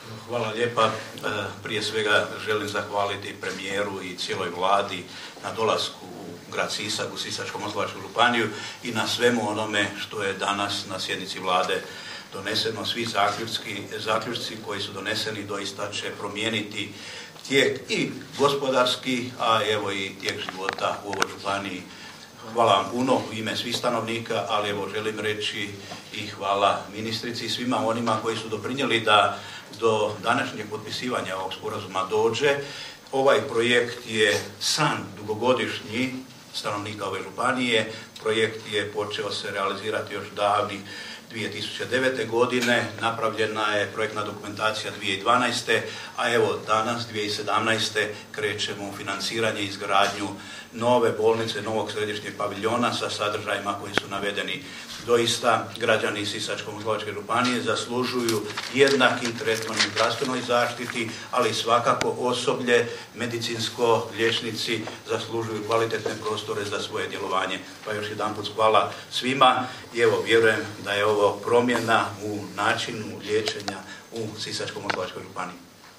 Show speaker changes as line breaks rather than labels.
Hvala lijepa. Prije svega želim zahvaliti premijeru i cijeloj vladi na dolasku u grad Sisak, u Sisačko-moslavačku županiju i na svemu onome što je danas na sjednici vlade doneseno. Svi zaključci koji su doneseni doista će promijeniti tijek i gospodarski, a evo i tijek života u ovoj županiji. Hvala vam puno u ime svih stanovnika, ali evo želim reći i hvala ministrici i svima onima koji su doprinijeli da do današnjeg potpisivanja ovog sporazuma dođe. Ovaj projekt je san dugogodišnji stanovnika ove županije. Projekt je počeo se realizirati još davnih 2009. godine, napravljena je projektna dokumentacija 2012. a evo danas 2017. krećemo u financiranje i izgradnju nove bolnice, novog središnjeg paviljona sa sadržajima koji su navedeni. Doista građani Sisačko-moslavačke županije zaslužuju jednaki tretman u zdravstvenoj zaštiti, ali svakako osoblje, medicinsko, liječnici zaslužuju kvalitetne prostore za svoje djelovanje. Pa još jedanput hvala svima i evo vjerujem da je ovo promjena u načinu liječenja u Sisačko-moslavačkoj županiji.